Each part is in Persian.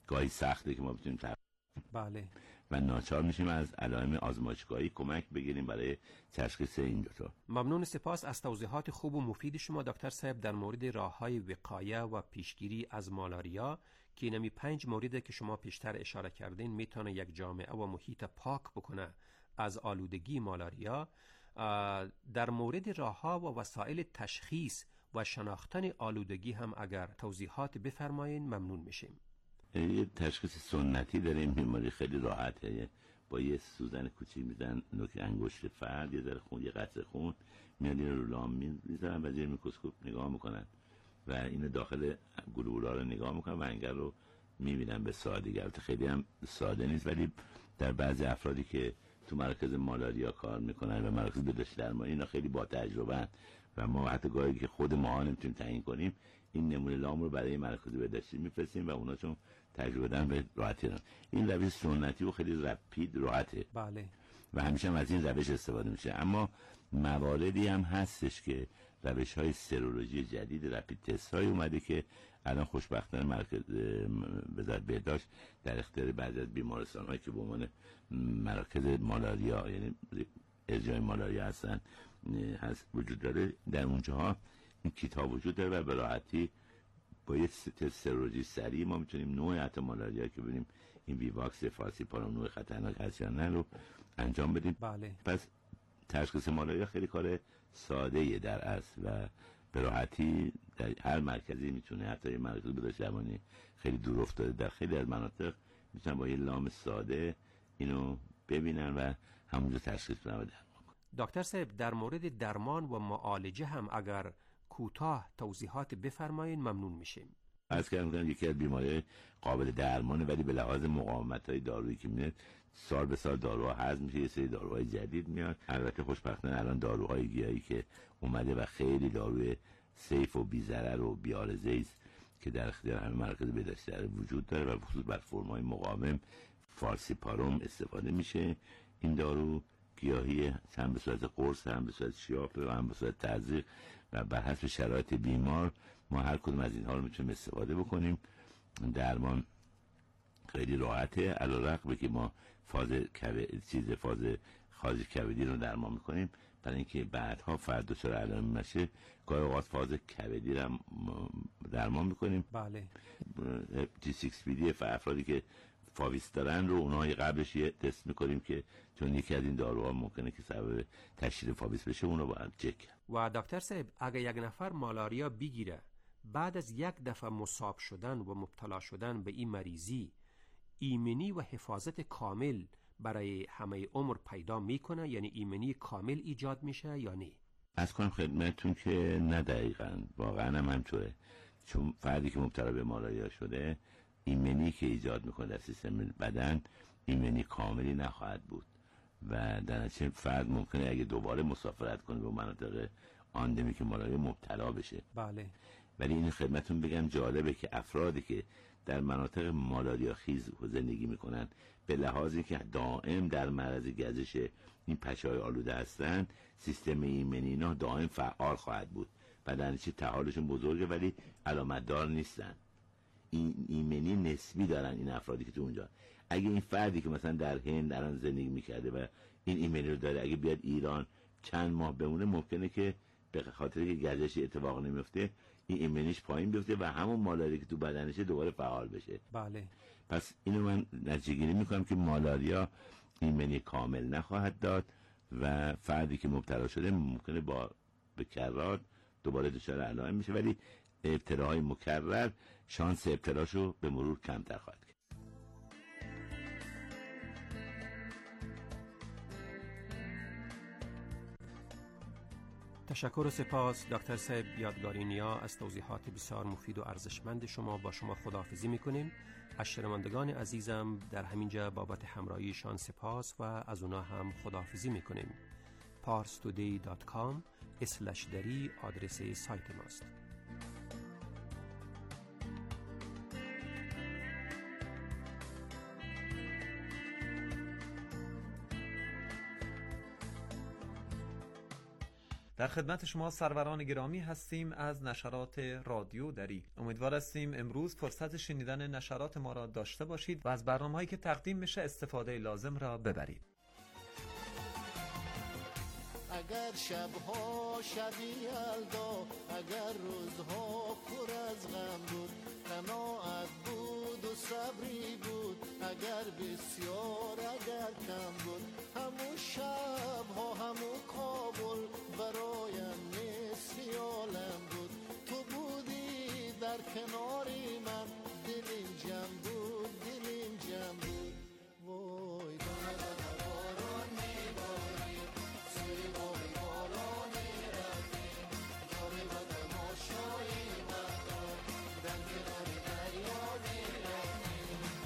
گاهی سخته که ما بتونیم بله. و ناچار میشیم از علائم آزمایشگاهی کمک بگیریم برای تشخیص این دوتا. ممنون، سپاس از توضیحات خوب و مفید شما دکتر صاحب در مورد راه‌های وقایه و پیشگیری از مالاریا که اینمی 5 موردی که شما پیشتر اشاره کردین میتونه یک جامعه و محیط پاک بکنه از آلودگی مالاریا. در مورد راه‌ها و وسایل تشخیص و شناختن آلودگی هم اگر توضیحات بفرمایین ممنون میشیم. یه تشخیص سنتی داره این بیماری، خیلی راحته. با یه سوزن کوچیک میزنن نوک انگشت فرد، یه ذره خون، یه قطره خون میاد این رو لام میذارن و زیر میکروسکوپ نگاه میکنن و اینو داخل گلولا رو نگاه میکنن و انگل رو میبینن به سادگی. البته خیلی هم ساده نیست، ولی در بعضی افرادی که تو مراکز مالاریا کار میکنن و مراکز بهداشتی درمانی اینا خیلی با تجربه و ما حتی گاهی که خود ما نمیتونیم تعیین کنیم این نمونه لام رو برای مراکز بهداشتی میفرستیم و اونا چون تجربه دارن به راحتی دارن. این روش سنتی و خیلی رپید راحته. بله. و همیشه هم از این روش استفاده میشه، اما مواردی هم هستش که روش های سرولوژی جدید رپید تست های اومده که الان خوشبختانه مرکز وزارت بهداشت در اختیار بعضی از بیمارستان هایی که به عنوان مراکز مالاریا یعنی ارجاع مالاریا هستن هست وجود داره. در اونجاها این کیت ها وجود داره و به راحتی با یه تست سرولوژی سریع ما میتونیم نوع حتی مالاریا که ببینیم این ویواکس فالسیپارم نوع خطرناک هست یا نه رو انجام بدیم. بله. پس تشخیص مالاریا خیلی کار ساده در اصل و به راحتی در هر مرکزی میتونه، حتی یه مرکز بهداشتی درمانی خیلی دور افتاده در خیلی از مناطق میتونن با یه لام ساده اینو ببینن و همونجا تشخیص بدن و درمان کنن. دکتر صاحب در مورد درمان و معالجه هم اگر کوتاه توضیحات بفرمایید ممنون میشیم. از کردم یکی از بیماری قابل درمانه ولی به لحاظ مقاومت‌های دارویی که میاد سال به سال داروها هضم میشه، یه سری داروهای جدید میاد. البته خوشبختانه الان داروهای گیاهی که اومده و خیلی داروی سیف و بی‌ضرر و بی‌عارضه است که در اختیار همه مراکز بهداشتی وجود داره و خصوص بر فرم‌های مقاوم فالسیپارم استفاده میشه. این دارو گیاهی هم به صورت قرص، هم به صورت شیاپه و هم به صورت تزریق و بر حسب شرایط بیمار ما هر کدوم از اینها رو میتونیم استفاده بکنیم. درمان خیلی راحته، علیرغم که ما فاز خارج کبدی رو درمان میکنیم برای اینکه بعدها فرد دچار علائم نشه گاهی اوقات فاز کبدی رو درمان میکنیم. بله. G6PD افرادی که فاویس دارن رو اونها قبلش یه تست میکنیم که چون یکی از این داروها ممکنه که سبب تشدید فاویس بشه اون رو باید چک. و دکتر صاحب اگه یک نفر مالاریا بگیره بعد از یک دفعه مصاب شدن و مبتلا شدن به این مریضی ایمنی و حفاظت کامل برای همه عمر پیدا میکنه، یعنی ایمنی کامل ایجاد میشه یا نه؟ از کنم خدمتتون که نه دقیقاً واقعا هم همطوره، چون فردی که مبتلا به مالاریا شده ایمنی که ایجاد میکنه در سیستم بدن ایمنی کاملی نخواهد بود و در نتیجه فرد ممکنه اگه دوباره مسافرت کنه به مناطق آندمی که مالاریا مبتلا بشه. بله. ولی این خدمتتون بگم جالبه که افرادی که در مناطق مالاریا خیز زندگی میکنن به لحاظی که دائم در معرض گزش این پشه‌های آلوده هستن سیستم ایمنی اینا دائم فعال خواهد بود و در نتیجه تعالشون بزرگه ولی علامت دار نیستن. این ایمنی نسبی دارن این افرادی که تو اونجا. اگه این فردی که مثلا در هند الان زندگی میکرده و این ایمنی رو داره اگه بیاد ایران چند ماه بمونه ممکنه که به خاطر که گزشی اتفاق نمیفته این ایمنیش پایین بیفته و همون مالاریا که تو بدنشه دوباره فعال بشه. بله. پس اینو من نتیجه گیری میکنم که مالاریا ایمنی کامل نخواهد داد و فردی که مبتلا شده ممکنه به کرات دوباره دچار علائم میشه ولی ابتلاهای مکرر شانس ابتلاشو به مرور کمتر خواهد کرد. تشکر و سپاس دکتر صاحب یادگاری نیا از توضیحات بسیار مفید و ارزشمند شما. با شما خداحافظی میکنیم. از شنوندگان عزیزم در همینجا بابت همراهیشان سپاس و از اونا هم خداحافظی میکنیم. parstoday.com/dari آدرس سایت ماست. در خدمت شما سروران گرامی هستیم از نشرات رادیو دری. امیدوار هستیم امروز فرصت شنیدن نشرات ما را داشته باشید و از برنامه‌هایی که تقدیم میشه استفاده لازم را ببرید. اگر شبها شبی یلدا، اگر روزها پر از غم بود، قناعت بود و صبری بود، اگر بسیار اگر کم بود، همون شبها همون کابل برایم مثل عالم بود. تو بودی در کناری من، دلیم جمع بود، دلیم جمع بود. وای باران میباری، سوی وای باران میرفتی، جای و تماشایی مقدار، در کنار دریا میرفتی.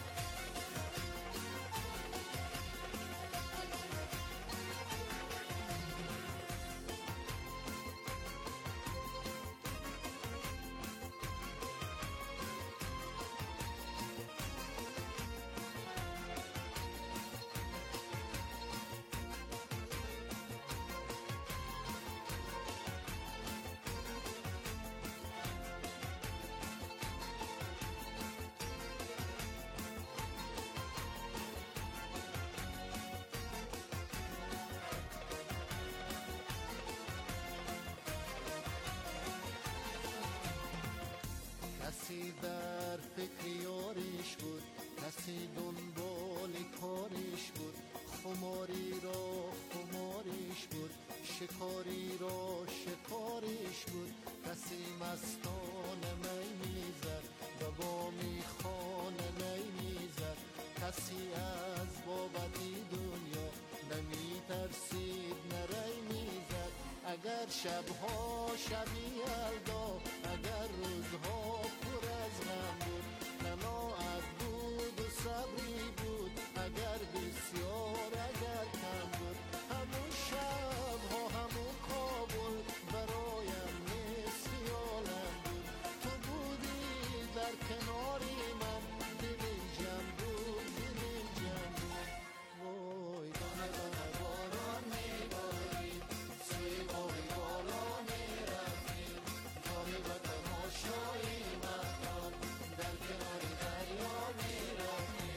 کسی در فکر یاریش بود، کسی دنبال کاریش بود، خماری را خماریش بود، شکاری را شکاریش بود. کسی مستانه می میزد و با میخانه نی میزد، کسی از بابتی دنیا نمی ترسید نری میزد. اگر شبها شبی یلدا، اگر روزها پر از غم بود، قناعت بود و صبری بود، اگر بسیار اگر کم بود، همون شبها همون کابل برایم مثل عالم بود. تو بودی در کناری من، دلیم جمع بود، دلیم جمع بود. وای باران میباری، سوی وای بالا میرفتی، جای و تماشایی مقدار، در کنار دریا میرفتی.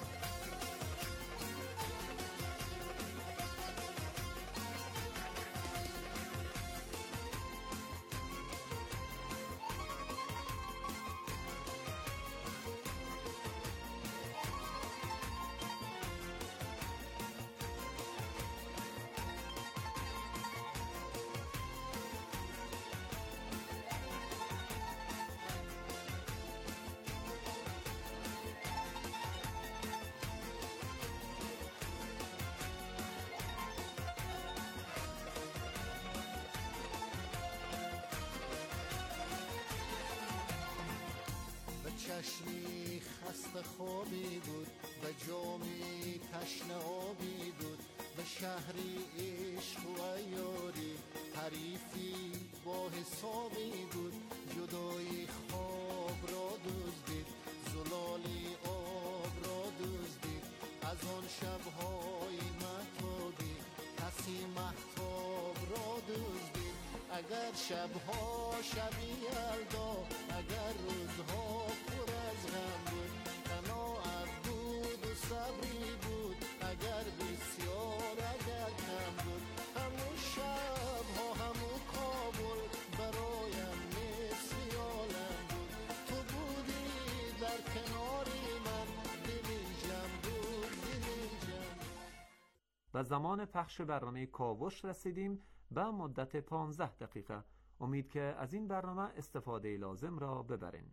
چشمی خسته خوابی بود، به جامی تشنه آبی بود، به شهری عشق و عیاری حریفی با حسابی بود. جدایی خواب را دزدید، زلالی آب را دزدید، از آن شبهای مهتابی کسی مهتاب را دزدید. اگر شبها شبی یلدا، اگر روزها پر از غم بود، قناعت بود و صبری بود، اگر بسیار اگر کم بود، همون شبها همون کابل برایم مثل عالم بود. تو بودی در کناری من، دلیم جمع بود، دلیم جمع بود. و زمان پخش برنامه کاوش رسیدیم به مدت 15 دقیقه. امید که از این برنامه استفاده لازم را ببرین.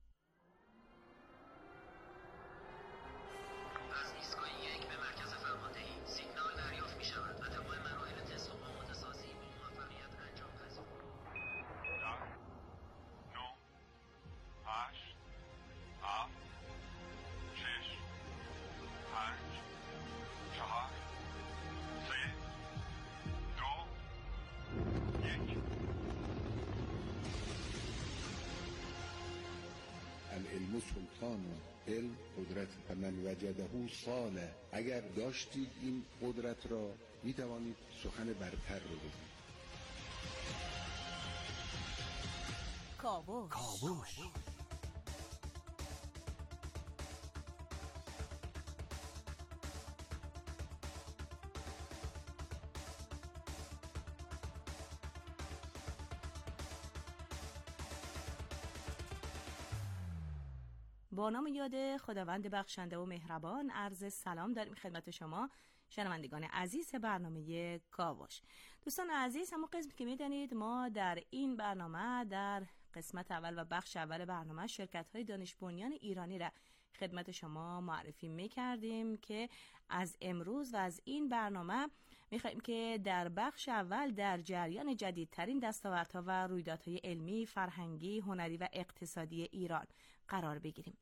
از ایستگاه 1 به مرکز فرماندهی سیگنال دریافت می شود و تمام مراحل تست و آماده سازی با موفقیت انجام پذیر. 9 8 7 6 5 4 3 2 1. العلم سلطان، علم قدرت، فمن وجده صالح. اگر داشتید این قدرت را می توانید سخن برتر رو بگید. کاوش. با نام یاد خداوند بخشنده و مهربان عرض سلام داریم خدمت شما شنوندگان عزیز برنامه کاوش. دوستان عزیز، همون قسمی که میدانید ما در این برنامه در قسمت اول و بخش اول برنامه شرکت‌های دانش بنیان ایرانی را خدمت شما معرفی می‌کردیم که از امروز و از این برنامه می‌خوایم که در بخش اول در جریان جدیدترین دستاوردها و رویدادهای علمی، فرهنگی، هنری و اقتصادی ایران قرار بگیریم.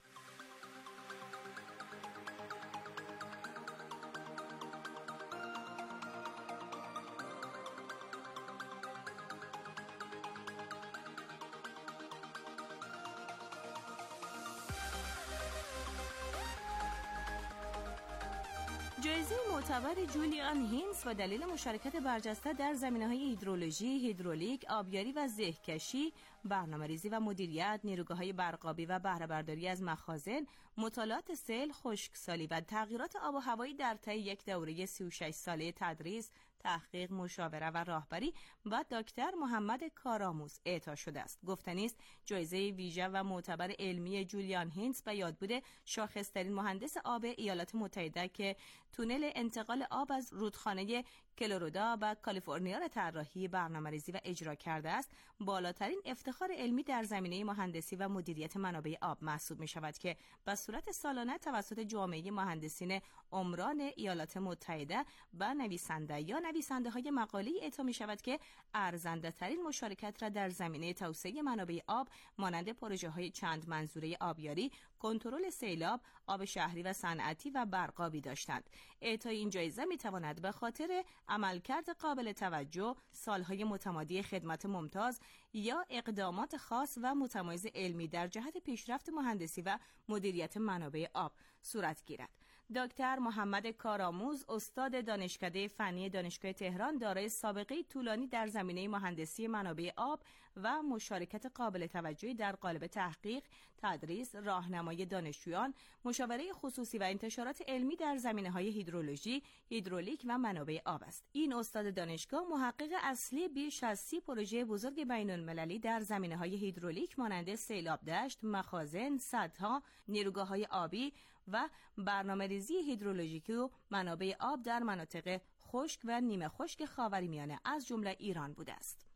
جایزه معتبر جولیان هینز و دلیل مشارکت برجسته در زمینه‌های هیدرولوژی، هیدرولیک، آبیاری و زهکشی، برنامه‌ریزی و مدیریت، نیروگاه‌های برقابی و بهره‌برداری از مخازن، مطالعات سیل، خشکسالی و تغییرات آب و هوایی در طی یک دوره 36 ساله تدریس، تحقیق، مشاوره و راهبری و دکتر محمد کارآموز اعطا شده است. گفتنی است جایزه ویژه و معتبر علمی جولیان هینز به یادبود شاخص‌ترین مهندس آب ایالات متحده که تونل انتقال آب از رودخانه کلرودو و کالیفرنیا را طراحی، برنامه‌ریزی و اجرا کرده است، بالاترین افتخار علمی در زمینه مهندسی و مدیریت منابع آب محسوب می‌شود که به صورت سالانه توسط جامعه مهندسین عمران ایالات متحده و نویسنده یا نویسنده‌های مقاله اعطا می‌شود که ارزنده‌ترین مشارکت را در زمینه توسعه منابع آب مانند پروژه‌های چند منظوره آبیاری، کنترل سیلاب، آب شهری و صنعتی و برقابی داشتند. اعطای این جایزه می‌تواند به خاطر عملکرد قابل توجه، سالهای متمادی خدمت ممتاز یا اقدامات خاص و متمایز علمی در جهت پیشرفت مهندسی و مدیریت منابع آب صورت گیرد. دکتر محمد کارآموز، استاد دانشکده فنی دانشگاه تهران، دارای سابقه طولانی در زمینه مهندسی منابع آب و مشارکت قابل توجهی در قالب تحقیق، تدریس، راهنمایی دانشجویان، مشاوره خصوصی و انتشارات علمی در زمینه‌های هیدرولوژی، هیدرولیک و منابع آب است. این استاد دانشگاه محقق اصلی بیش از 30 پروژه بزرگ بین‌المللی در زمینه‌های هیدرولیک مانند سیلاب دشت، مخازن، سدها، نیروگاه‌های آبی و برنامه‌ریزی هیدرولوژیکی و منابع آب در مناطق خشک و نیمه خشک خاورمیانه از جمله ایران بوده است.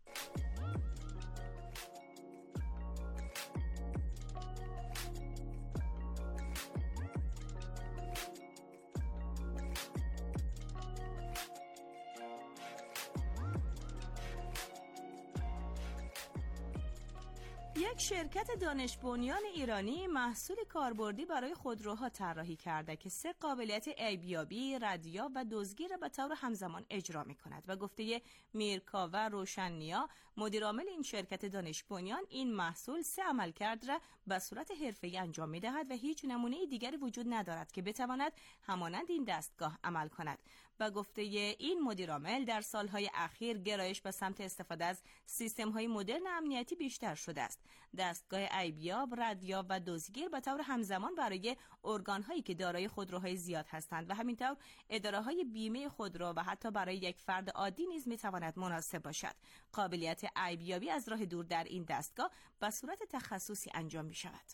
یک شرکت دانش بنیان ایرانی محصول کاربردی برای خودروها طراحی کرده که 3 قابلیت عیبیابی، ردیاب و دزدگیر را به طور همزمان اجرا می‌کند و گفته میرکاوه روشن‌نیا، مدیرعامل این شرکت دانش بنیان، این محصول 3 عملکرد را به صورت حرفه‌ای انجام می‌دهد و هیچ نمونه دیگری وجود ندارد که بتواند همانند این دستگاه عمل کند. و گفته این مدیرعامل در سالهای اخیر گرایش به سمت استفاده از سیستم‌های مدرن امنیتی بیشتر شده است. دستگاه عیبیاب، ردیاب و دزدگیر به طور همزمان برای ارگان‌هایی که دارای خودروهای زیاد هستند و همینطور اداره‌های بیمه خودرو و حتی برای یک فرد عادی نیز می‌تواند مناسب باشد. قابلیت عیبیابی از راه دور در این دستگاه به صورت تخصصی انجام می‌شود.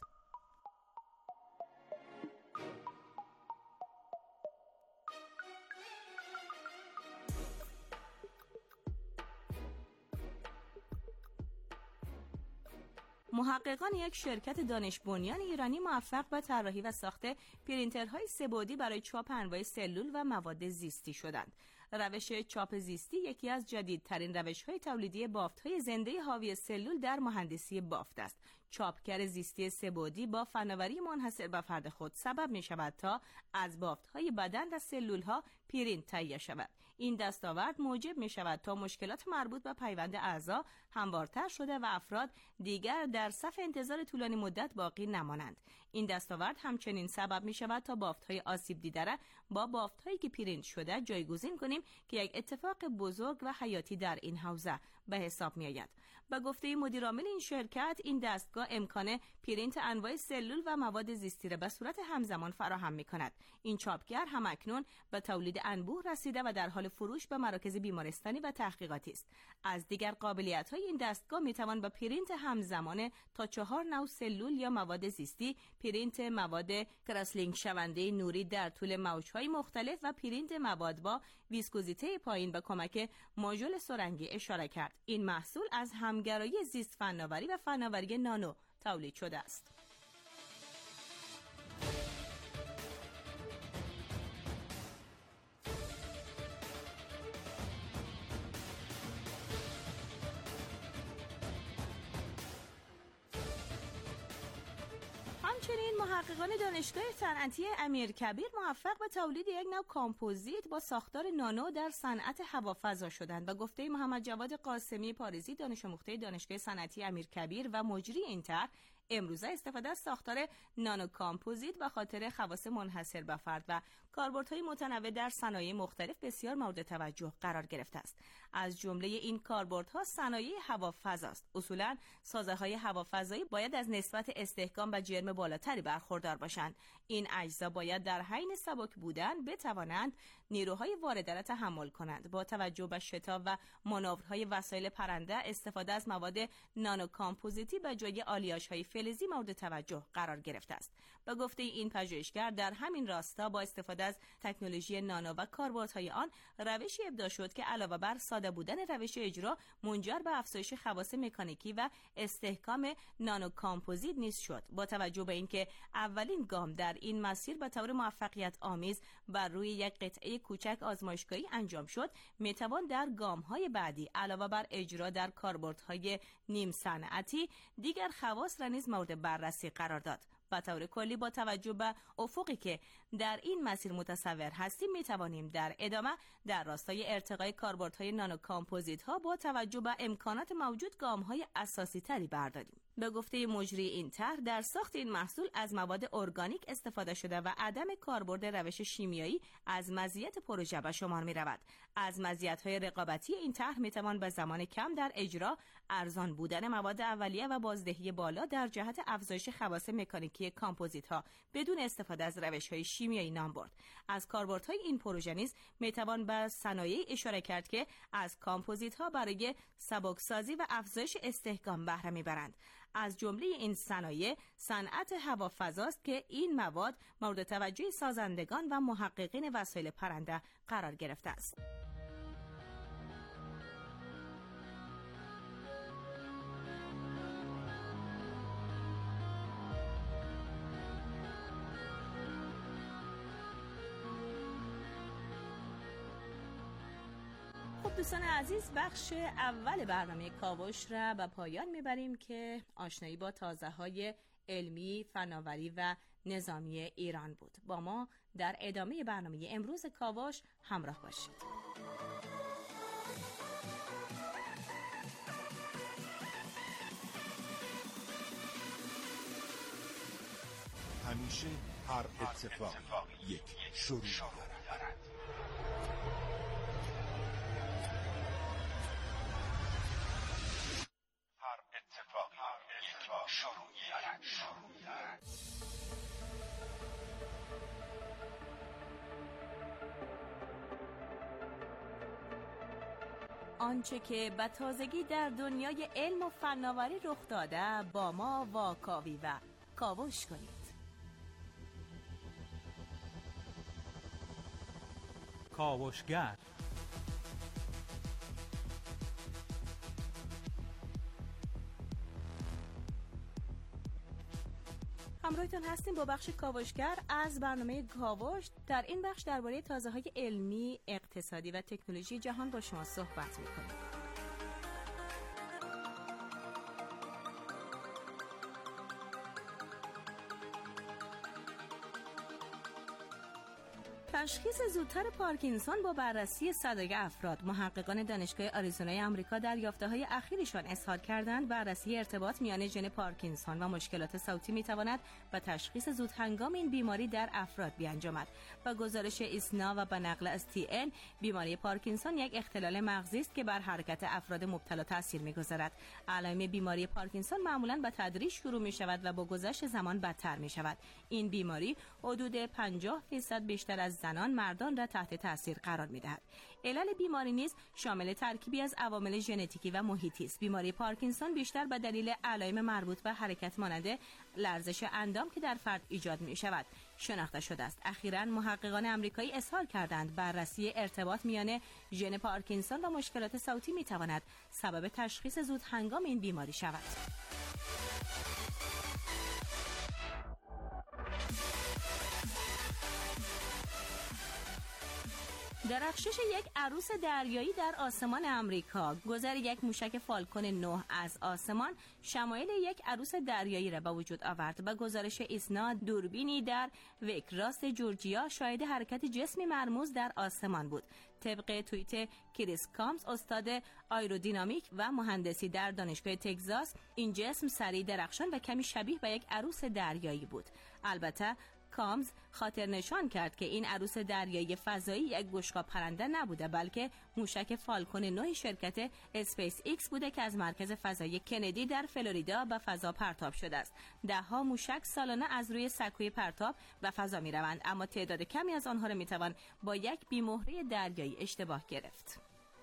محققان یک شرکت دانش بنیان ایرانی موفق به طراحی و ساخت پرینترهای سه‌بعدی برای چاپ انواع سلول و مواد زیستی شدند. روش چاپ زیستی یکی از جدیدترین روش‌های تولیدی بافت‌های زنده حاوی سلول در مهندسی بافت است. چاپگر زیستی سه‌بعدی با فناوری منحصر به فرد خود سبب می‌شود تا از بافت‌های بدن و سلول‌ها پرینت تهیه شود. این دستاورد موجب می‌شود تا مشکلات مربوط به پیوند اعضا، هموارتر شده و افراد دیگر در صف انتظار طولانی مدت باقی نمانند. این دستاورد همچنین سبب می شود تا بافت‌های آسیب دیده را با بافت‌هایی که پرینت شده جایگزین کنیم که یک اتفاق بزرگ و حیاتی در این حوزه به حساب می آید. با گفته مدیر عامل این شرکت، این دستگاه امکان پرینت انواع سلول و مواد زیستی را به صورت همزمان فراهم می کند. این چاپگر همکنون به تولید انبوه رسیده و در حال فروش به مراکز بیمارستانی و تحقیقاتی است. از دیگر قابلیت‌های این دستگاه می توان با پرینت همزمان تا 4 نوع سلول یا مواد زیستی، پرینت مواد کراسلینگ شونده نوری در طول موج‌های مختلف و پرینت مواد با ویسکوزیته پایین به کمک ماژول سرنگی اشاره کرد. این محصول از همگرایی زیست فناوری و فناوری نانو تولید شده است. همچنین محققان دانشگاه صنعتی امیرکبیر موفق به تولید یک نوع کامپوزیت با ساختار نانو در صنعت هوافضا شدند. و گفته محمد جواد قاسمی پاریزی، دانش آموخته دانشگاه صنعتی امیرکبیر و مجری این طرح، امروزه استفاده از ساختار نانو کامپوزیت به خاطر خواص منحصر به فرد و کاربردهای متنوع در صنایع مختلف بسیار مورد توجه قرار گرفته است. از جمله این کاربردها صنایع هوافضا است. اصولاً سازه‌های هوافضایی باید از نسبت استحکام و جرم بالاتری برخوردار باشند. این اجزا باید در حین سبک بودن بتوانند نیروهای وارده را تحمل کنند. با توجه به شتاب و مانورهای وسایل پرنده، استفاده از مواد نانو کامپوزیتی به جای آلیاژهای فلزی مورد توجه قرار گرفته است. به گفته این پژوهشگر، در همین راستا با استفاده از تکنولوژی نانو و کاربردهای آن، روشی ابداع شد که علاوه بر ساده بودن روش اجرا، منجر به افزایش خواص مکانیکی و استحکام نانو کامپوزیت نیز شد. با توجه به اینکه اولین گام در این مسیر به طور موفقیت آمیز بر روی یک قطعه کوچک آزمایشگاهی انجام شد، میتوان در گام‌های بعدی علاوه بر اجرا در کاربردهای نیم صنعتی، دیگر خواص را نیز مورد بررسی قرار داد. به طور کلی با توجه به افقی که در این مسیر متصور هستیم، می توانیم در ادامه در راستای ارتقای کاربردهای نانو کامپوزیت ها با توجه به امکانات موجود گام‌های اساسی تری برداریم. به گفته مجری این طرح، در ساخت این محصول از مواد ارگانیک استفاده شده و عدم کاربرد روش شیمیایی از مزیت پروژه به شمار می رود. از مزیت‌های رقابتی این طرح می توان به زمان کم در اجرا، ارزان بودن مواد اولیه و بازدهی بالا در جهت افزایش خواص مکانیکی کامپوزیت ها بدون استفاده از روش‌های شیمیایی نام برد. از کاربردهای این پروژه نیز می توان به صنایع اشاره کرد که از کامپوزیت ها برای سبکسازی و افزایش استحکام بهره می‌برند. از جمله این صنایع صنعت هوافضاست که این مواد مورد توجه سازندگان و محققین وسایل پرنده قرار گرفته است. دوستان عزیز، بخش اول برنامه کاوش را به پایان میبریم که آشنایی با تازه‌های علمی، فناوری و نظامی ایران بود. با ما در ادامه برنامه امروز کاوش همراه باشید. همیشه هر اتفاق یک شروع دارد. آنچه که به تازگی در دنیای علم و فناوری رخ داده، با ما واکاوی و کاوش کنید. کاوشگر همراهتون هستیم با بخش کاوشگر از برنامه کاوش. در این بخش درباره تازه‌های علمی، اقتصادی و تکنولوژی جهان با شما صحبت می‌کنیم. تشخیص زودتر پارکینسون با بررسی صدای افراد. محققان دانشگاه آریزونای آمریکا در یافته‌های اخیرشان اظهار کردند بررسی ارتباط میان ژن پارکینسون و مشکلات صوتی میتواند به تشخیص زودهنگام این بیماری در افراد بیانجامد. با گزارش ایسنا و به نقل از TN، بیماری پارکینسون یک اختلال مغزی است که بر حرکت افراد مبتلا تاثیر می‌گذارد. علائم بیماری پارکینسون معمولاً به تدریج شروع می‌شود و با گذشت زمان بدتر می‌شود. این بیماری حدود 50% بیشتر از زنان مردان را تحت تاثیر قرار می‌دهد. علل بیماری نیز شامل ترکیبی از عوامل ژنتیکی و محیطی است. بیماری پارکینسون بیشتر به دلیل علائم مربوط به حرکت مانند لرزش اندام که در فرد ایجاد می‌شود شناخته شده است. اخیراً محققان آمریکایی اظهار کردند بررسی ارتباط میان ژن پارکینسون و مشکلات صوتی می‌تواند سبب تشخیص زودهنگام این بیماری شود. درخشش یک عروس دریایی در آسمان آمریکا. گذر یک موشک فالکون 9 از آسمان شمایل یک عروس دریایی را به وجود آورد. به گزارش ایسنا، دوربینی در ویکراست جورجیا شاهد حرکت جسمی مرموز در آسمان بود. طبق توییت کریس کامز، استاد آیرودینامیک و مهندسی در دانشگاه تگزاس، این جسم سریع، درخشان و کمی شبیه به یک عروس دریایی بود. البته کامز خاطر نشان کرد که این عروس دریایی فضایی یک بشقاب پرنده نبوده، بلکه موشک فالکون 9 شرکت اسپیس ایکس بوده که از مرکز فضایی کندی در فلوریدا به فضا پرتاب شده است. ده‌ها موشک سالانه از روی سکوی پرتاب به فضا می روند، اما تعداد کمی از آنها را می توان با یک بیمهره دریایی اشتباه گرفت.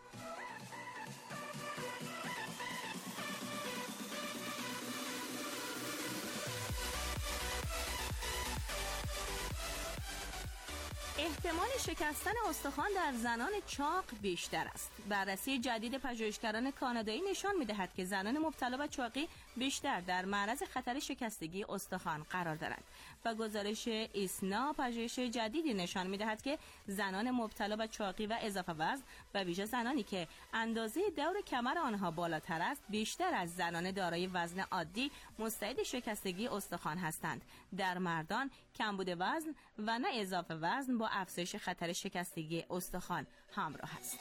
احتمال شکستن استخوان در زنان چاق بیشتر است. بررسی جدید پژوهشگران کانادایی نشان می‌دهد که زنان مبتلا به چاقی بیشتر در معرض خطر شکستگی استخوان قرار دارند. و گزارش ایسنا، پژوهش جدیدی نشان می‌دهد که زنان مبتلا به چاقی و اضافه وزن، به ویژه زنانی که اندازه دور کمر آنها بالاتر است، بیشتر از زنان دارای وزن عادی مستعد شکستگی استخوان هستند. در مردان کمبود وزن و نه اضافه وزن با افزایش خطر شکستگی استخوان همراه است.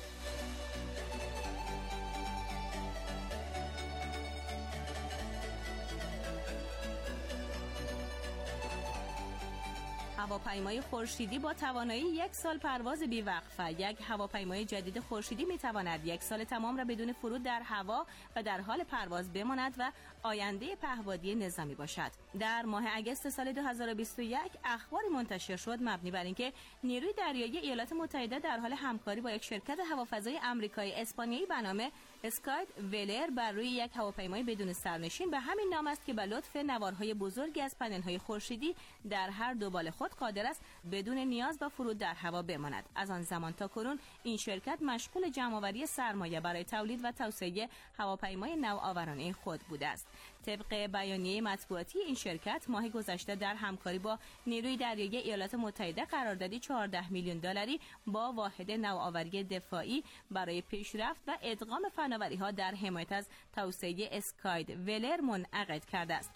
هواپیمای خورشیدی با توانایی 1 سال پرواز بی‌وقفه. یک هواپیمای جدید خورشیدی می‌تواند 1 سال تمام را بدون فرود در هوا و در حال پرواز بماند و آینده پهپادی نظامی باشد. در ماه اگست سال 2021 اخباری منتشر شد مبنی بر اینکه نیروی دریایی ایالات متحده در حال همکاری با یک شرکت هوافضای آمریکایی اسپانیایی به نام اسکاید ولر بر روی یک هواپیمای بدون سرنشین به همین نام است که به لطف نوارهای بزرگی از پنل‌های خورشیدی در هر دو بال خود قادر است بدون نیاز به فرود در هوا بماند. از آن زمان تا کنون این شرکت مشغول جمع‌آوری سرمایه برای تولید و توسعه هواپیمای نوآورانه خود بوده است. طبق بیانیه مطبوعاتی این شرکت ماه گذشته در همکاری با نیروی دریایی ایالات متحده قراردادی 14 میلیون دلاری با واحد نوآوری دفاعی برای پیشرفت و ادغام فناوری‌ها در حمایت از توسعه اسکاید ولر منعقد کرده است.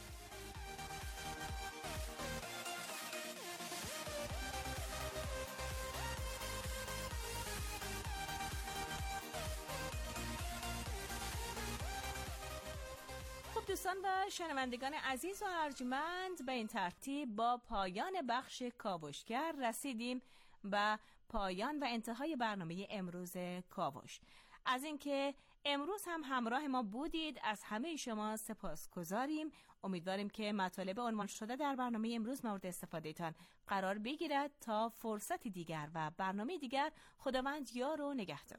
دوستان و شنوندگان عزیز و ارجمند، به این ترتیب با پایان بخش کاوشگر رسیدیم به پایان و انتهای برنامه امروز کاوش. از اینکه امروز هم همراه ما بودید از همه شما سپاسگزاریم. امیدواریم که مطالب عنوان شده در برنامه امروز مورد استفادهتان قرار بگیرد. تا فرصتی دیگر و برنامه دیگر، خداوند یار و نگهدار.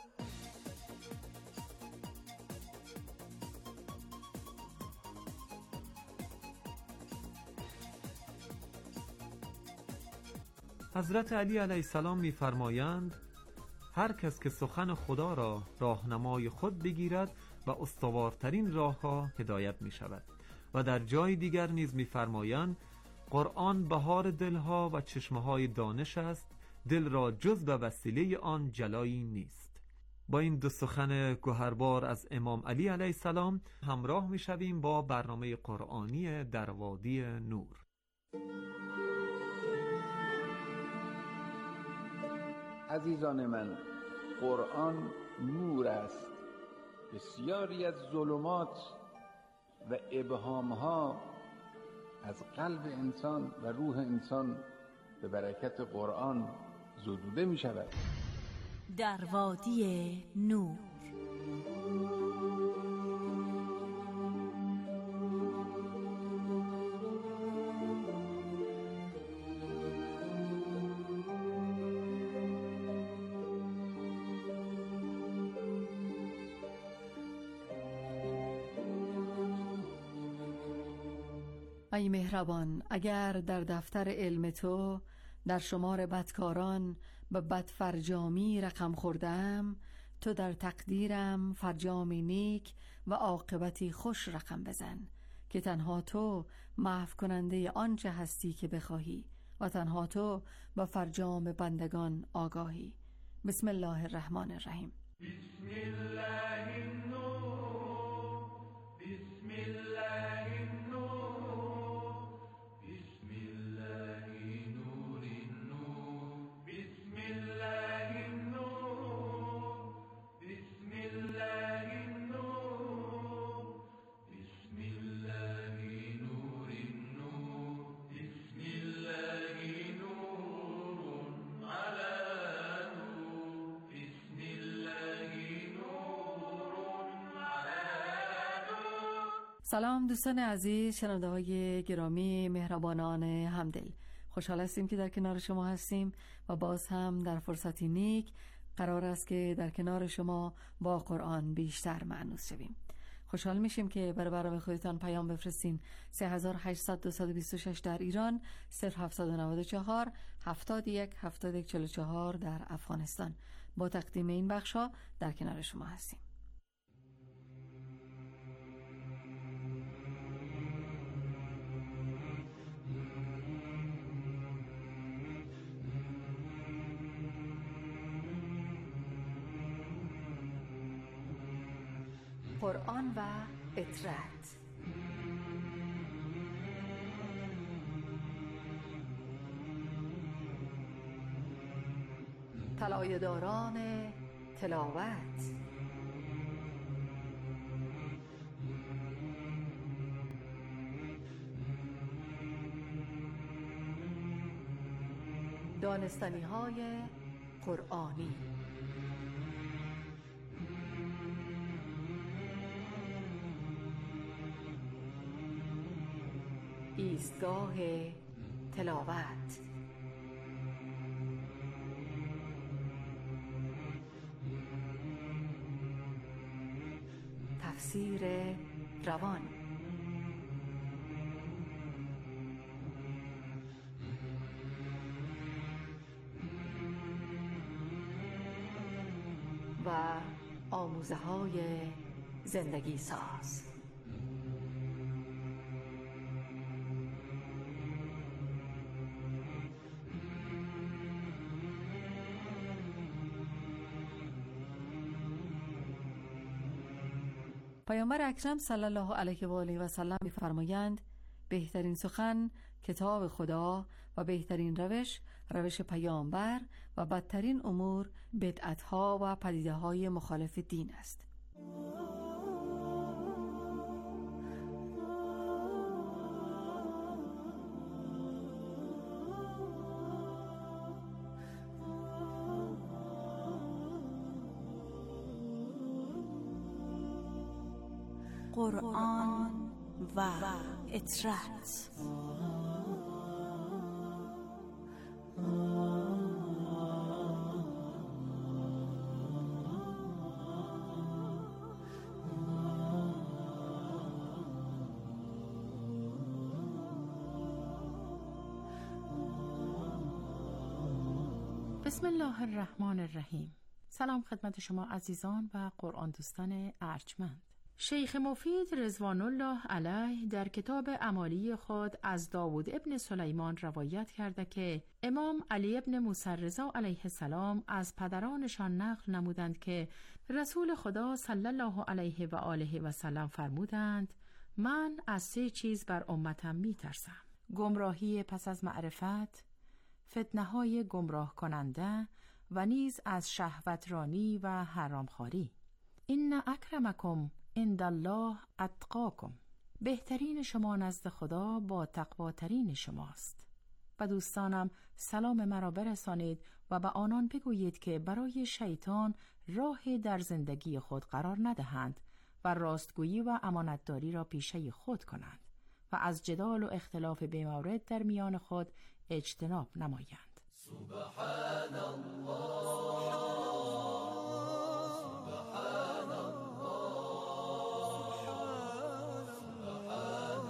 حضرت علی علیه السلام می‌فرمایند هر کس که سخن خدا را راهنمای خود بگیرد و استوارترین راه‌ها هدایت می‌شود. و در جای دیگر نیز می‌فرمایند قرآن بهار دلها و چشمه‌های دانش است، دل را جز به وسیله آن جلایی نیست. با این دو سخن گوهربار از امام علی علیه السلام همراه می‌شویم با برنامه قرآنی در وادی نور. عزیزان من، قرآن نور است. بسیاری از ظلمات و ابهامها از قلب انسان و روح انسان به برکت قرآن زدوده می شود. در وادی نور. ای مهربان، اگر در دفتر علم تو در شمار بدکاران به بدفرجامی رقم خوردم، تو در تقدیرم فرجامی نیک و عاقبتی خوش رقم بزن که تنها تو محو کننده آنچه هستی که بخواهی و تنها تو با فرجام بندگان آگاهی. بسم الله الرحمن الرحیم. بسم الله النور، بسم الله النور، بسم الله نور النور، بسم الله النور، بسم الله النور، بسم الله نور النور، بسم الله نور على نور، بسم الله نور على نور. سلام دوستان عزیز، شنونده های گرامی، مهربانان همدل، خوشحال هستیم که در کنار شما هستیم و باز هم در فرصتی نیک قرار است که در کنار شما با قرآن بیشتر مأنوس شویم. خوشحال میشیم که برای برنامه خودتان پیام بفرستین. 3800 در ایران، 0794 71 71 44 در افغانستان. با تقدیم این بخشا در کنار شما هستیم. قرآن و اطرت. طلایه‌داران تلاوت. دانستنی‌های قرآنی. ایستگاه تلاوت. تفسیر روان. و آموزه‌های زندگی ساز. پیامبر اکرم صلی الله علیه و آله و سلم می‌فرمایند بهترین سخن کتاب خدا و بهترین روش پیامبر و بدترین امور بدعت‌ها و پدیده‌های مخالف دین است. قرآن و اطرت. بسم الله الرحمن الرحیم. سلام خدمت شما عزیزان و قرآن دوستان ارجمند. شیخ مفید رضوان الله علیه در کتاب اعمالی خود از داوود ابن سلیمان روایت کرده که امام علی ابن موسی رضا علیه السلام از پدرانشان نقل نمودند که رسول خدا صلی الله علیه و آله و سلم فرمودند من از 3 چیز بر امتم می ترسم: گمراهی پس از معرفت، فتنه‌های گمراه کننده و نیز از شهوترانی و حرامخواری. ان اکرمکم عند الله اتقاکم. بهترین شما نزد خدا با تقواترین شماست. و دوستانم سلام مرا برسانید و به آنان بگویید که برای شیطان راه در زندگی خود قرار ندهند و راستگویی و امانتداری را پیشه خود کنند و از جدال و اختلاف بی‌مورد در میان خود اجتناب نمایند. سبحان الله، سبحان الله، سبحان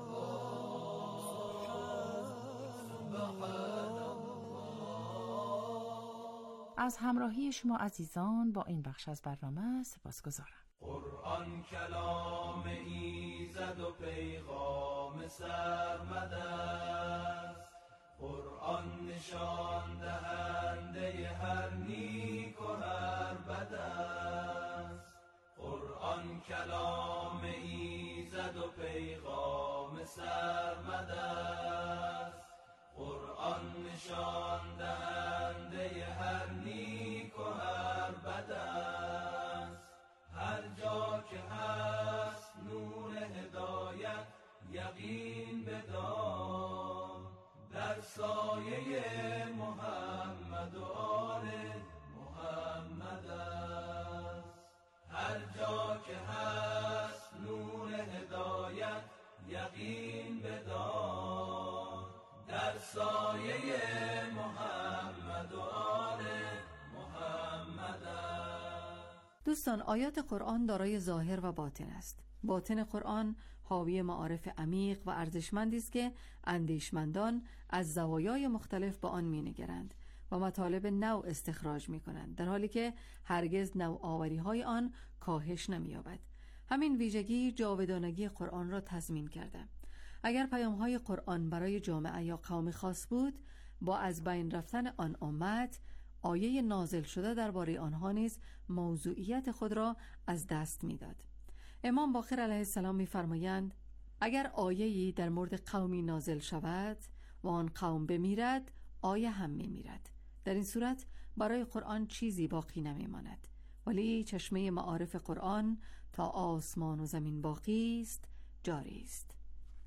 الله. از همراهی شما عزیزان با این بخش از برنامه سپاسگزارم. قرآن کلام ایزد و پیغام سرمد است. قرآن نشان دهنده هر نیک و هر بد است. قرآن کلام ایزد و پیغام سرمد است. قرآن نشان دهنده هر نیک و هر بد است. هر جا که هست نور هدایت یقین بدار، در سایه محمد و آل محمد است. هر جا که هست نور هدایت یقین بدار، در سایه محمد و آل محمد است. دوستان، آیات قرآن دارای ظاهر و باطن است. باطن قرآن حاوی معارف عمیق و ارزشمندی است که اندیشمندان از زوایای مختلف با آن می‌نگرند و مطالب نو استخراج می‌کنند، در حالی که هرگز نوآوری‌های آن کاهش نمی‌یابد. همین ویژگی جاودانگی قرآن را تضمین کرده. اگر پیام‌های قرآن برای جامعه یا قوم خاص بود، با از بین رفتن آن امت، آیه نازل شده درباره آنها نیز موضوعیت خود را از دست می‌داد. امام باقر علیه السلام می‌فرمایند اگر آیه‌ای در مورد قومی نازل شود و آن قوم بمیرد، آیه هم می‌میرد. در این صورت برای قرآن چیزی باقی نمی‌ماند، ولی چشمه معارف قرآن تا آسمان و زمین باقی است، جاری است.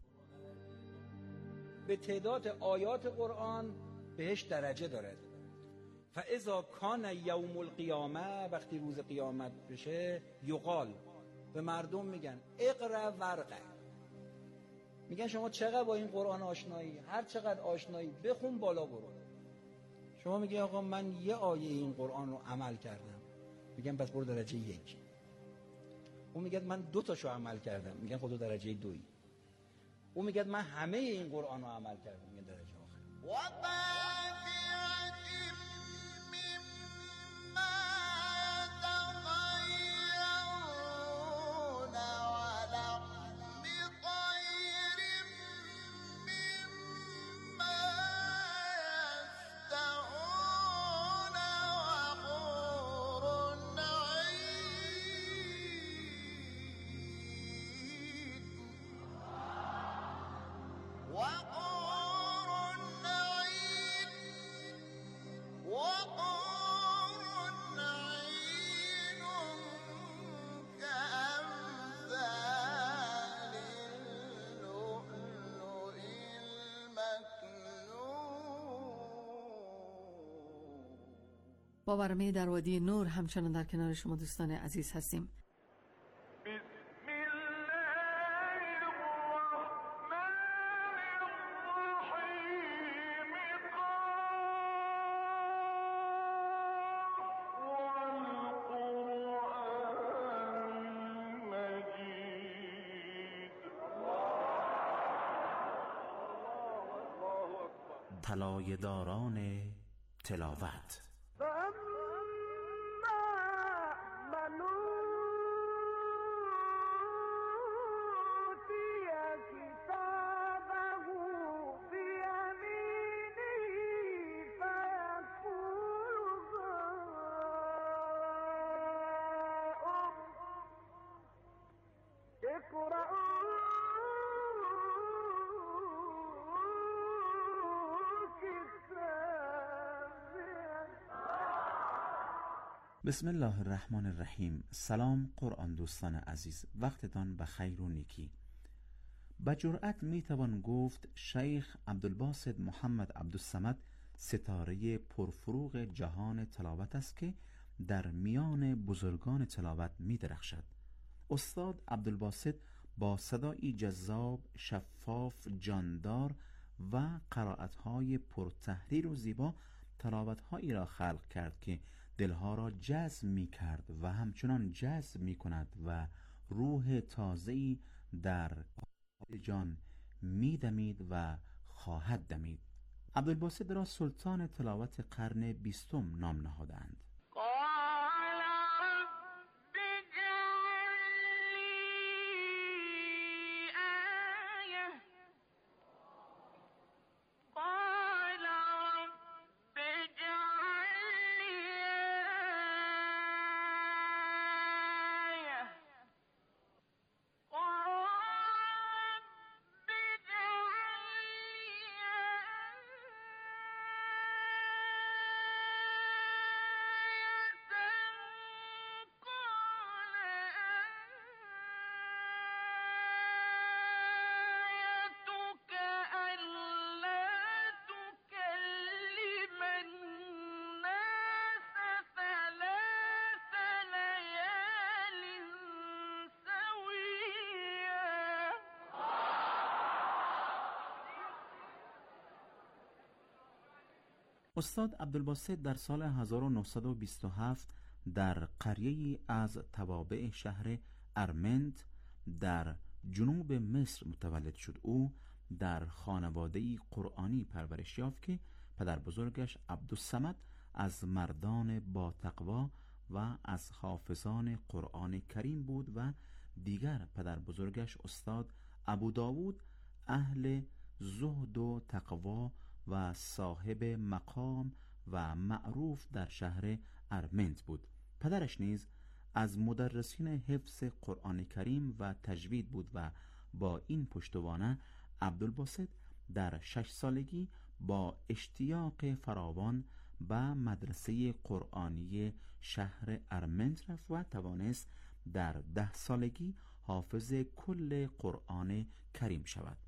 به تعداد آیات قرآن بهش درجه دارد. فاذا کان یوم القیامه، وقتی روز قیامت بشه، یقال، به مردم میگن اقرا ورقه، میگن شما چقدر با این قرآن آشنایی، هر چقدر آشنایی بخون بالا برو. شما میگی آقا من یه آیه این قرآن رو عمل کردم، میگن پس برو درجه 1. اون میگه من 2 تاشو عمل کردم، میگن خود درجه 2. اون میگه من همه این قرآن رو عمل کردم، میگن درجه آخر. با برنامه در وادی نور همچنان در کنار شما دوستان عزیز هستیم. طلایه داران تلاوت. بسم الله الرحمن الرحیم. سلام قرآن دوستان عزیز، وقتتان بخیر و نیکی. با جرأت میتوان گفت شیخ عبدالباسط محمد عبدالصمد ستاره پرفروغ جهان تلاوت است که در میان بزرگان تلاوت میدرخشد. استاد عبدالباسط با صدایی جذاب، شفاف، جاندار و قرائت‌های پرتحریر و زیبا تلاوت‌هایی را خلق کرد که دلها را جذب می‌کرد و همچنان جذب می‌کند و روح تازه‌ای در جان می‌دمید و خواهد دمید. عبدالباسط را سلطان تلاوت قرن 20 نام نهادند. استاد عبدالباسط در سال 1927 در قریه‌ای از توابع شهر ارمنت در جنوب مصر متولد شد. او در خانواده‌ای قرآنی پرورش یافت که پدر بزرگش عبدالصمد از مردان با تقوا و از حافظان قرآن کریم بود و دیگر پدر بزرگش استاد ابوداود اهل زهد و تقوا و صاحب مقام و معروف در شهر ارمنت بود. پدرش نیز از مدرسین حفظ قرآن کریم و تجوید بود و با این پشتوانه عبدالباسط در 6 سالگی با اشتیاق فراوان به مدرسه قرآنی شهر ارمنت رفت و توانست در 10 سالگی حافظ کل قرآن کریم شود.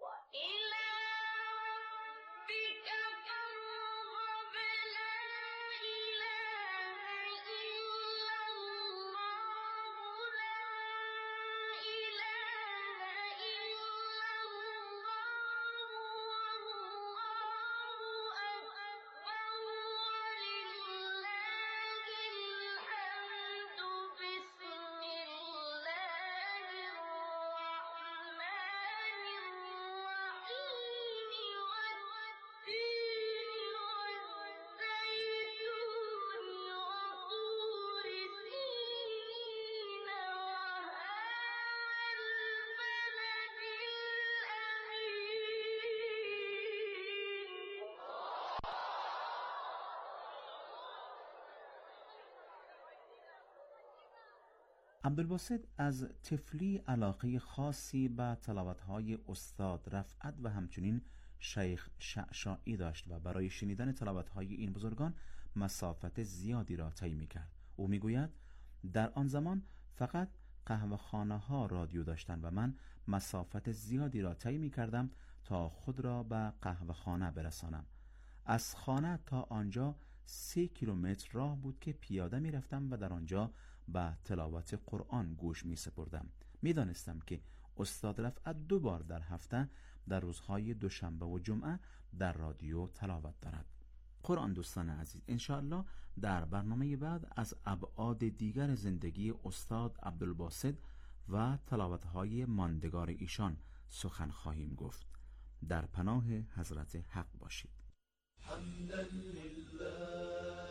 عبدالباسط از طفلی علاقه خاصی به تلاوت‌های استاد رفعت و همچنین شیخ شعشاعی داشت و برای شنیدن تلاوت‌های این بزرگان مسافت زیادی را طی می‌کرد. او می‌گوید در آن زمان فقط قهوه‌خانه‌ها رادیو داشتند و من مسافت زیادی را طی می‌کردم تا خود را به قهوه‌خانه برسانم. از خانه تا آنجا 3 کیلومتر راه بود که پیاده می‌رفتم و در آنجا به تلاوت قرآن گوش می سپردم. می دانستم که استاد رفعت 2 بار در هفته در روزهای دوشنبه و جمعه در رادیو تلاوت دارد. قرآن دوستان عزیز، انشاءالله در برنامه بعد از ابعاد دیگر زندگی استاد عبدالباسط و تلاوت‌های ماندگار ایشان سخن خواهیم گفت. در پناه حضرت حق باشید. حمدا لله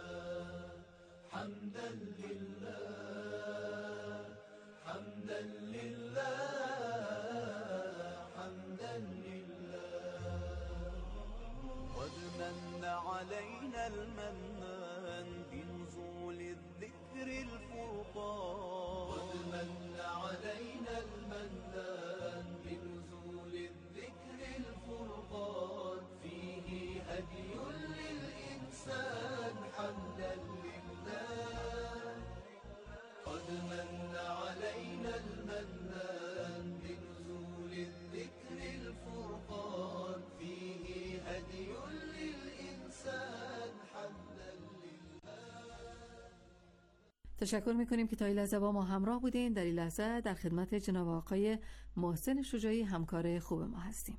حمدا لله حمدا لله حمدا لله قد من علينا المنان بنزول الذكر الفرقان قد من علينا المنان بنزول الذكر الفرقان فيه هدي للإنسان حمدا لله تشکر میکنیم که تا این لحظه با ما همراه بودین. در این لحظه در خدمت جناب آقای محسن شجاعی همکار خوب ما هستیم.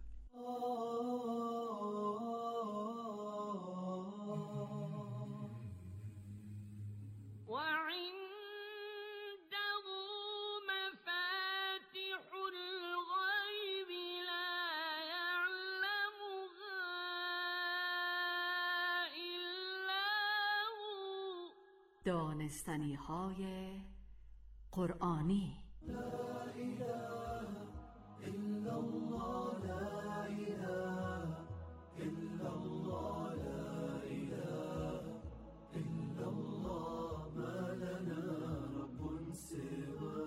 دانستنی های قرآنی. لا اله الا الله، لا اله الا الله، لا اله الا الله، ما لنا رب سواه.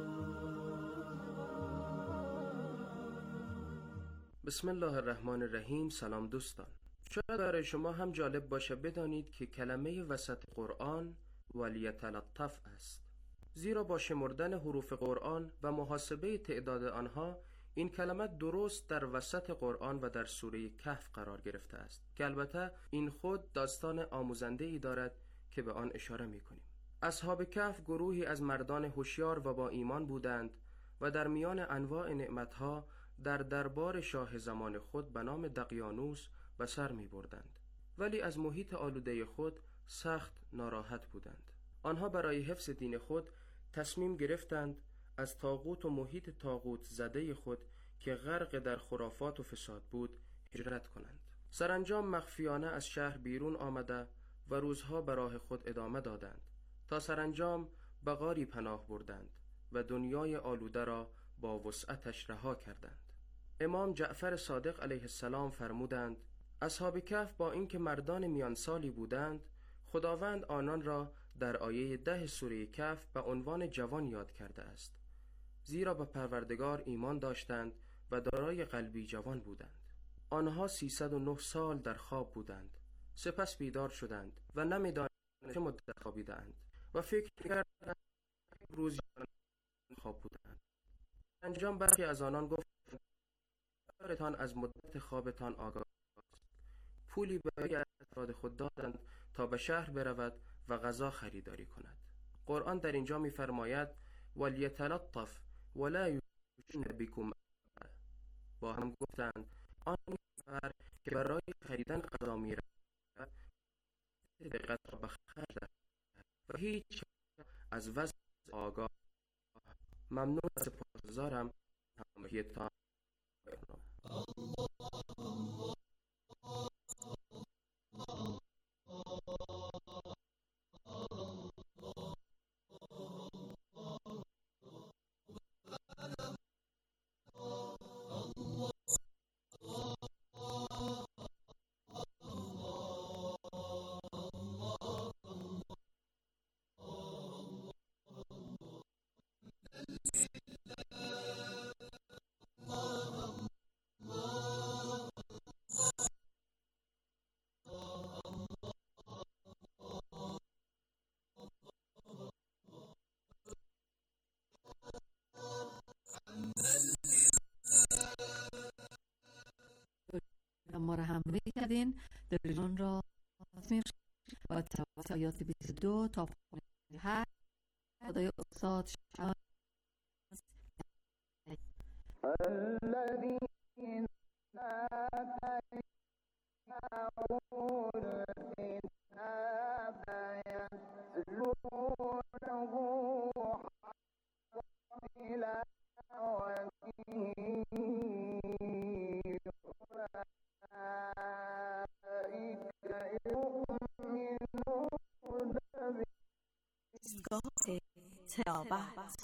بسم الله الرحمن الرحیم. سلام دوستان. شاید برای شما هم جالب باشه بدانید که کلمه وسط قرآن ولیتلطف است، زیرا با شمردن حروف قرآن و محاسبه تعداد آنها این کلمه درست در وسط قرآن و در سوره کهف قرار گرفته است که البته این خود داستان آموزنده‌ای دارد که به آن اشاره می‌کنیم. اصحاب کهف گروهی از مردان هوشیار و با ایمان بودند و در میان انواع نعمتها در دربار شاه زمان خود به نام دقیانوس به سر می‌بردند، ولی از محیط آلوده خود سخت ناراحت بودند. آنها برای حفظ دین خود تصمیم گرفتند از طاغوت و محیط طاغوت زده خود که غرق در خرافات و فساد بود هجرت کنند. سرانجام مخفیانه از شهر بیرون آمده و روزها به راه خود ادامه دادند تا سرانجام به غاری پناه بردند و دنیای آلوده را با وسعتش رها کردند. امام جعفر صادق علیه السلام فرمودند اصحاب کهف با اینکه مردان میانسالی بودند، خداوند آنان را در آیه 10 سوره کهف به عنوان جوان یاد کرده است، زیرا به پروردگار ایمان داشتند و دارای قلبی جوان بودند. آنها 309 سال در خواب بودند، سپس بیدار شدند و نمی‌دانند چه مدت خوابیدند و فکر کردند روزی خواب بودند. انجام برخی از آنان گفتند پروردگارتان از مدت خوابتان آگاه است. پولی برای افراد خود دادند تا به شهر برود و غذا خریداری کند. قرآن در اینجا می‌فرماید ولیتلطف ولا یشن بکم. با هم گفتند آن نفر که برای خریدن غذا می‌رود دقت را به خرج دهد و هیچ از وضع آگاه. ممنون و سپاسگزارم همراهیتان. ما را همراهی کردین. درجان را تصمیم و توسط آیات 22 تا 8 خدای استاد شعان الذين آتيناهم الكتاب يتلونه حق تلاوته تلاوت.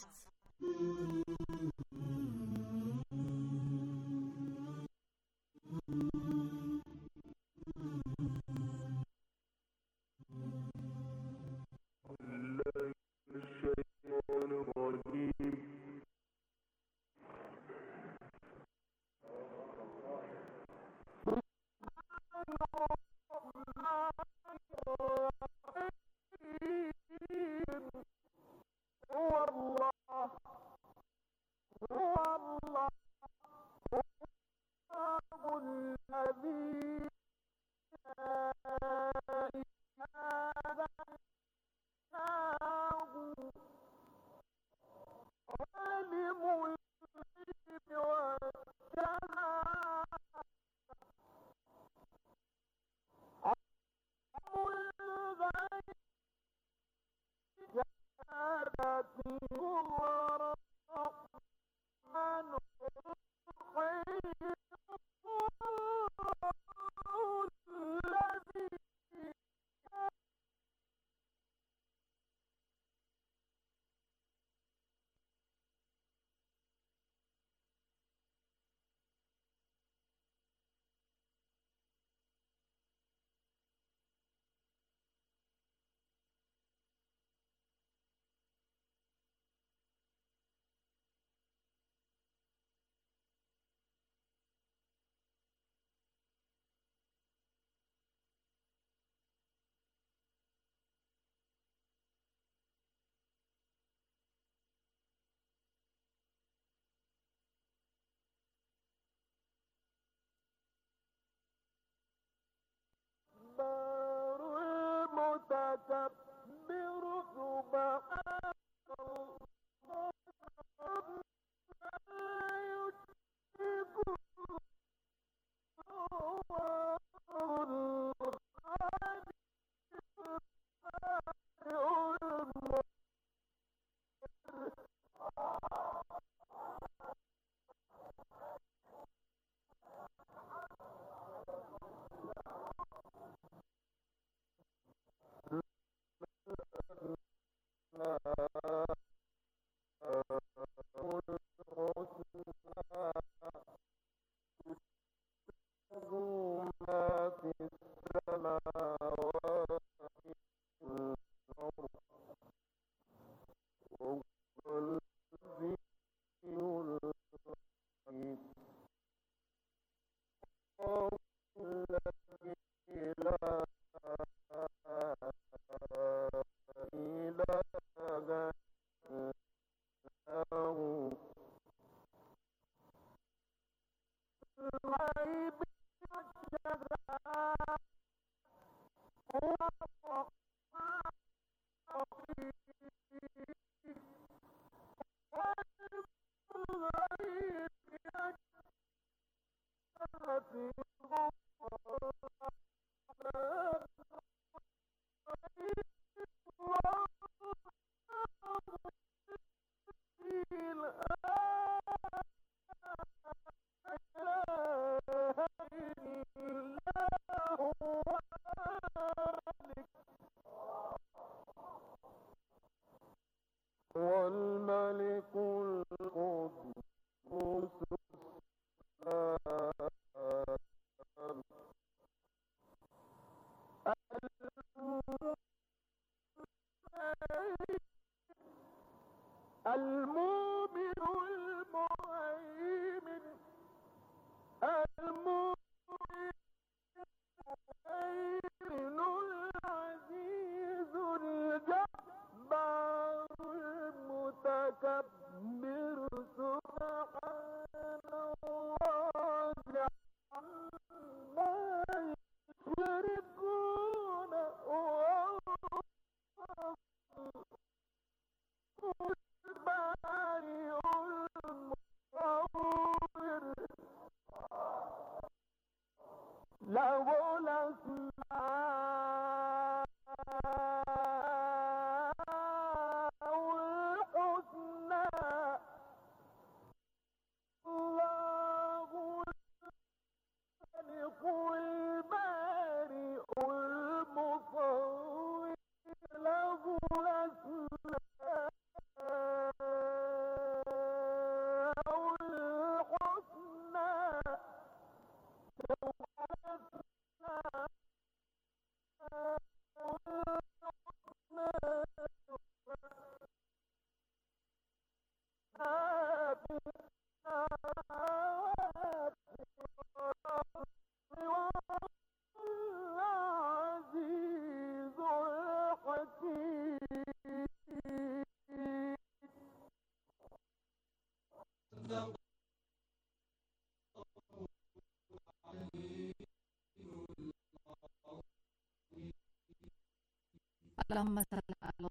اللهم صل على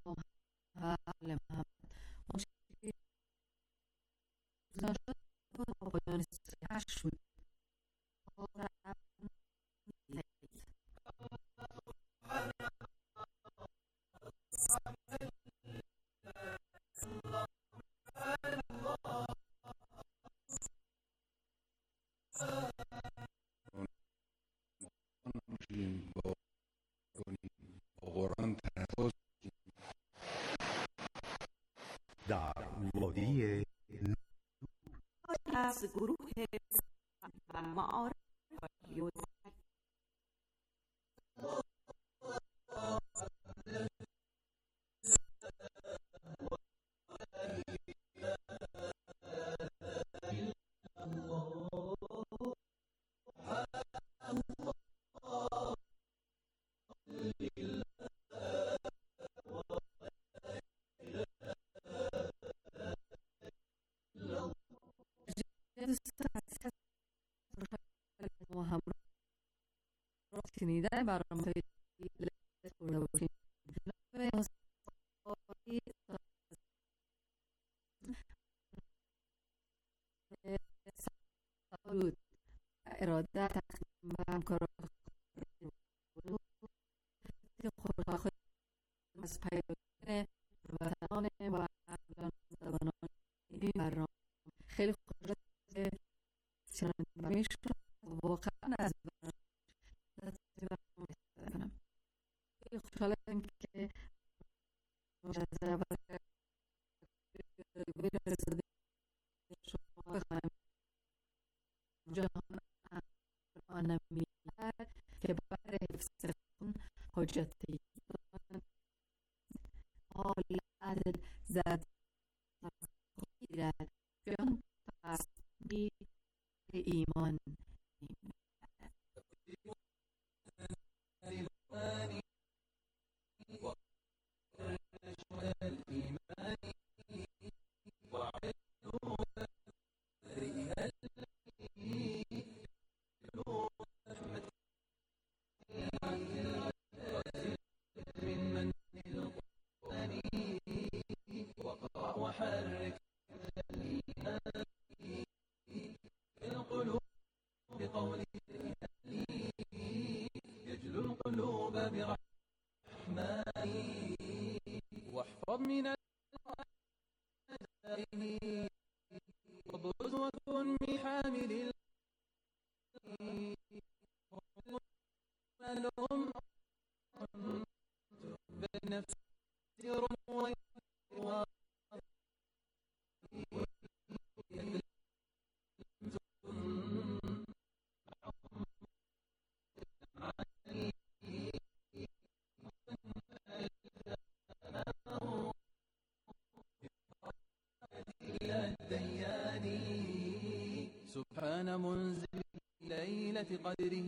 محمد. مشکلی شد با پایان سریعش شد. در وادی از گروه و معارف شنیدن برنامه‌های خود از پیروان وطنان و زبانان این برنامه خیلی خوشحال شنونده واقعا از برنامه خیلی خوشحال که شما بخواهیم جهان آنمی که بر حفظ خون حجتی حال عدد زد خیرد بیان تصبیح ایمان واحفظ من وابرز وكن من حامل لهم بالنفس سبحان منزل ليلة قدره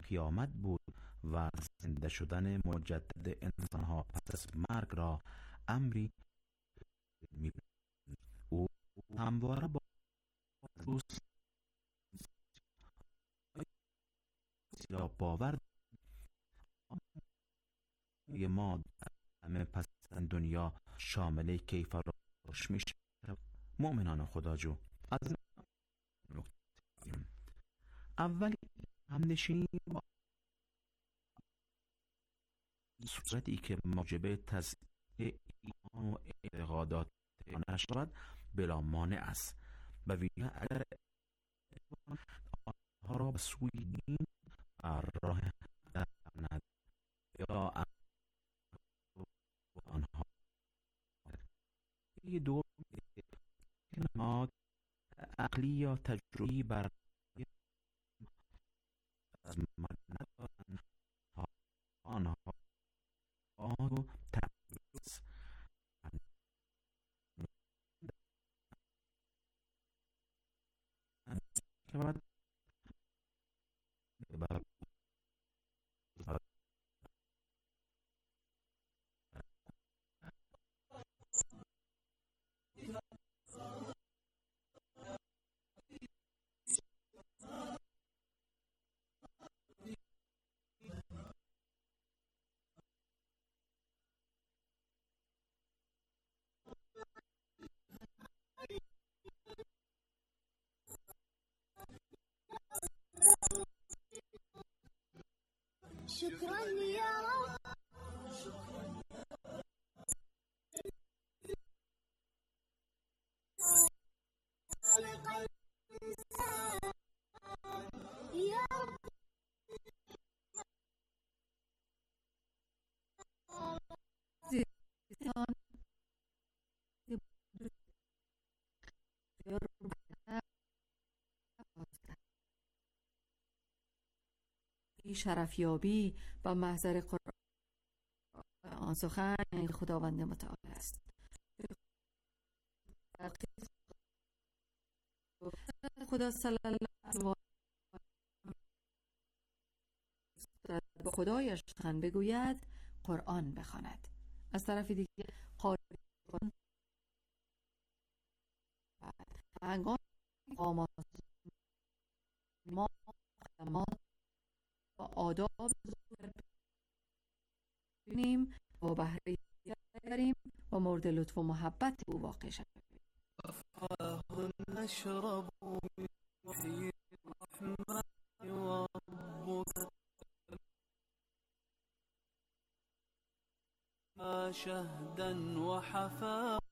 قیامت بود و زنده شدن مجدد انسانها پس از مرگ را امری او همواره با روز یا باور ما همه پس دنیا شامل کیف و روش میشه. مؤمنان خداجو، از اولی همنشینی با صورتی که موجب تصدیق ایمان و اعتقادات نشود بلا مانع است و ویژه اگر آنها را به سوی دین و راه درند یا آنها دور کنات عقلی یا تجربی بر از مدنت آنها و تبریز شكرا يا رب يا رب شرفیابی و محضر قرآن سخن خداوند متعال است. خدا صلی الله علیه و به خدایش سخن بگوید، قرآن بخواند. از طرف دیگه قاری قرآن هنگام قامات ما خدمات و آداب ببینیم و بهره داریم و مورد لطف و محبت او واقع شویم. نشرب من وحي الرحمن وربك شهدا وحفا